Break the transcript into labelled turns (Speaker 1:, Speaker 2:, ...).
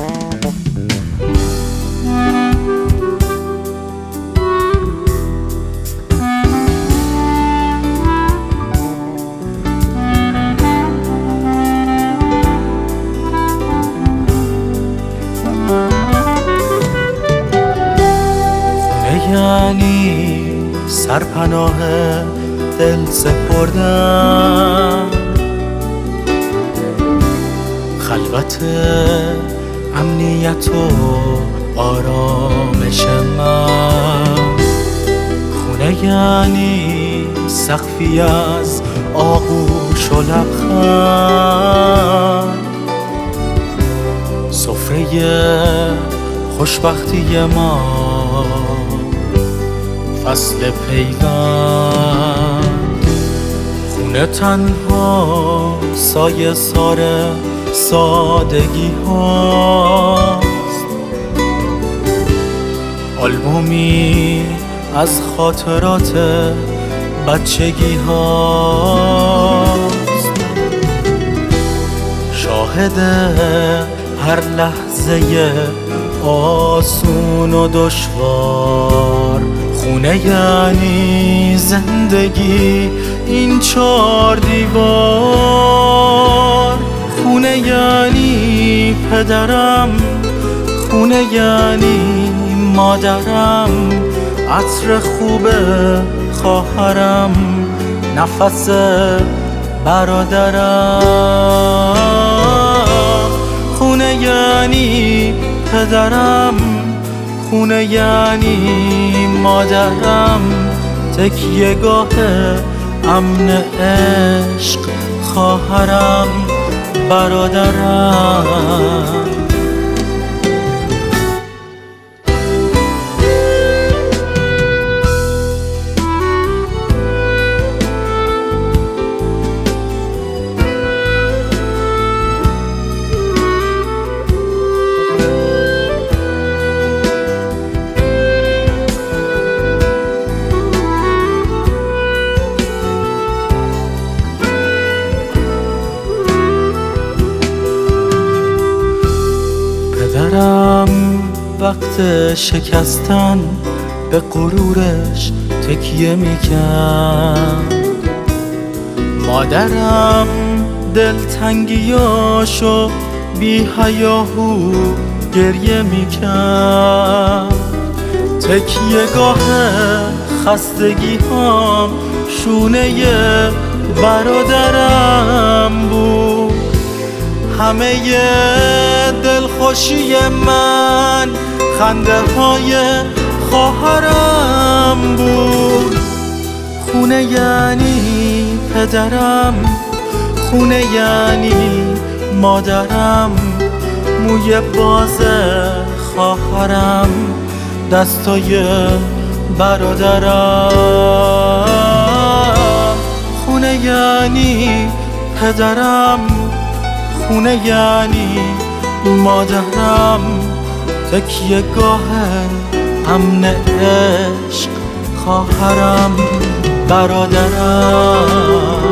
Speaker 1: یعنی سرپناه دل سپردن، خلوت امنیت و آرامش من. خونه یعنی سقفی از آغوش و لبخند، سفره خوشبختی ما، فصل پیوند. خونه تنها سایه سار سادگی هاست، آلبومی از خاطرات بچگی هاست، شاهد هر لحظه آسون و دشوار. خونه یعنی زندگی این 4 دیوار. خونه یعنی پدرم، خونه یعنی مادرم، عطر خوب خواهرم، نفس برادرم. خونه یعنی پدرم، خونه یعنی مادرم، تکیه‌گاه امن عشق خواهرم، برادرم. پدرم وقت شکستن به غرورش تکیه میکرد، مادرم دلتنگیاشو بی حیاهو گریه میکرد. تکیه‌گاه خستگی هام شونه برادرم بود، همه دلخوشی من خنده های خواهرم بود. خونه یعنی پدرم، خونه یعنی مادرم، موی باز خواهرم، دستای برادرم. خونه یعنی پدرم، خونه یعنی مادرم، تکیه‌گاه امن عشق خواهرم، برادرم.